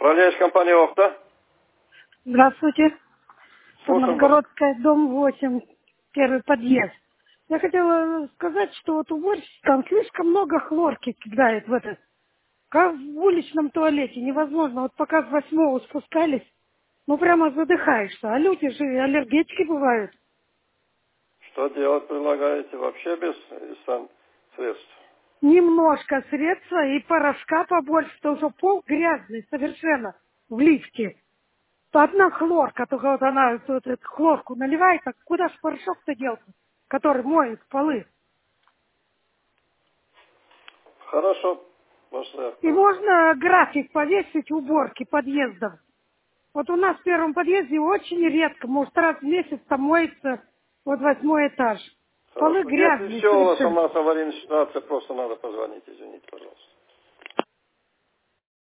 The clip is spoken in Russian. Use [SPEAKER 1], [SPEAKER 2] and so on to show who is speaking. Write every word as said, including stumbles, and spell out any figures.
[SPEAKER 1] Управляющая компания «Охта».
[SPEAKER 2] Здравствуйте.
[SPEAKER 1] Слушаем вас.
[SPEAKER 2] Новгородская, дом восемь, первый подъезд. Я хотела сказать, что вот уборщица там слишком много хлорки кидает в этот, как в уличном туалете. Невозможно. Вот пока с восьмого спускались, ну прямо задыхаешься. А люди же аллергетики бывают.
[SPEAKER 1] Что делать предлагаете? Вообще без сан средств?
[SPEAKER 2] Немножко средства и порошка побольше, потому что пол грязный совершенно в лифте. То одна хлорка, только вот она вот эту хлорку наливает, так куда ж порошок-то делся, который моет полы?
[SPEAKER 1] Хорошо. Можно
[SPEAKER 2] И
[SPEAKER 1] так сделать.
[SPEAKER 2] можно график повесить уборки подъездов. Вот у нас в первом подъезде очень редко, может раз в месяц там моется вот восьмой этаж. Полы
[SPEAKER 1] Хорошо. Если
[SPEAKER 2] грязные
[SPEAKER 1] все у вас у
[SPEAKER 2] совершенно.
[SPEAKER 1] нас аварийная ситуация, просто надо позвонить, извините, пожалуйста.